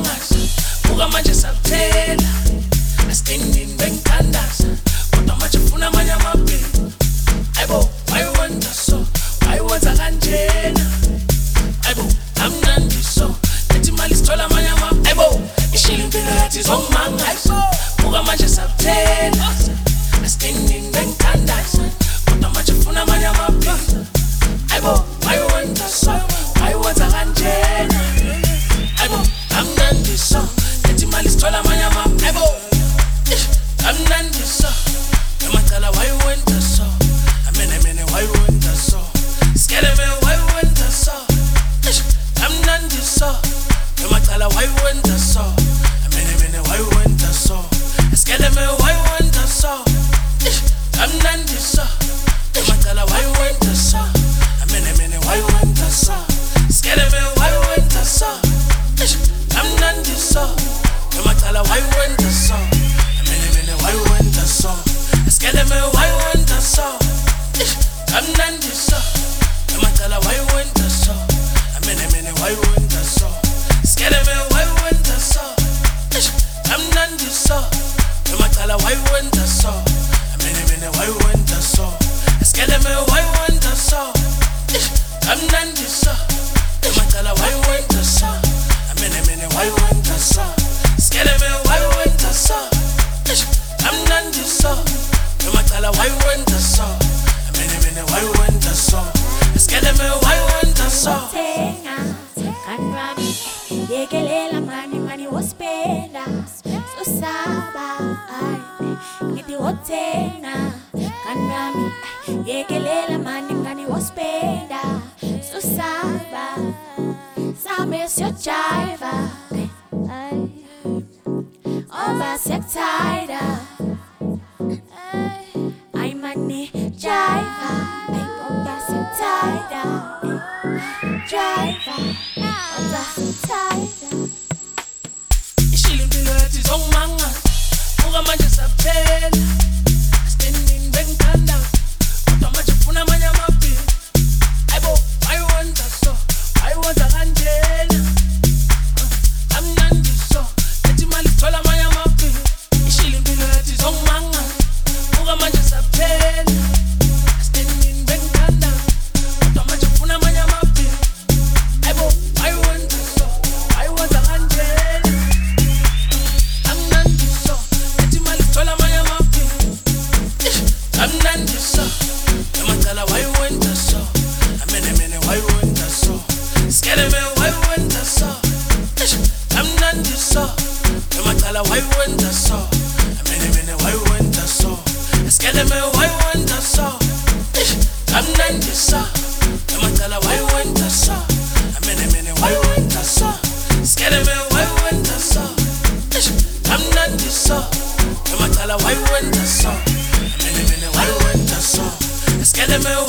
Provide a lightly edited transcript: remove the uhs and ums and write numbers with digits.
mangas buka manje sakuthela asitendini bengithandaza kodwa manje ufuna amanye amaphilo ayibo wayiwenza so wayiwenza kanjena ayibo amnandi so lethi imali sithola amanye amaphilo ayibo ishila impilo yathi zongimangaza buka manje sakuthela asitendini bengithandaza kodwa manje ufuna amanye amaphilo ayibo wayiwenza so wayiwenza kanjena ayibo amnandi so lethi imali sithola amanye amaphilo amnandi so emacala wayiwenza so amenemene wayiwenza so skeleme wayiwenza so amnandi so emacala wayiwenza so amenemene wayiwenza so skeleme wayiwenza so amnandi so emacala wayiwenza so amenemene wayiwenza so skeleme wayiwenza so amnandi so emacala wayiwenza so amenemene wayiwenza so skeleme wayiwenza so amnandi so emacala wayiwenza so amenemene wayiwenza so skeleme wayiwenza so amnandi so emacala wayiwenza so amenemene wayiwenza so skeleme wayiwenza so amnandi so emacala wayiwenza so amenemene wayiwenza so skeleme wayiwenza so amnandi so emacala wayiwenza so amenemene wayiwenza so skeleme wayiwenza so kanrami yekelela mani wospenda sosaba ngithi wothena kanrami yekelela mani wospenda sosaba same siyojiva oba siyakthayida ay mani jiva oba siyakthayida jiva oba siyakthayida ishila impilo yathi zongimangaza buka manje sakuthela asitendini bengithandaza kodwa manje ufuna amanye amaphilo ayibo wayiwenza so wayiwenza kanjena amnandi so lethi imali sithola amanye amaphilo ishila impilo yathi zongimangaza buka manje sakuthela asitendini bengithandaza kodwa manje ufuna amanye amaphilo ayibo wayiwenza so wayiwenza kanjena amnandi so lethi imali sithola amanye amaphilo amnandi so emacala wayiwenza so amenemene wayiwenza so skeleme wayiwenza so amnandi so emacala wayiwenza so amenemene wayiwenza so skeleme wayiwenza so amnandi so emacala wayiwenza so amenemene wayiwenza so skeleme wayiwenza so amnandi so emacala wayiwenza so amenemene wayiwenza so skeleme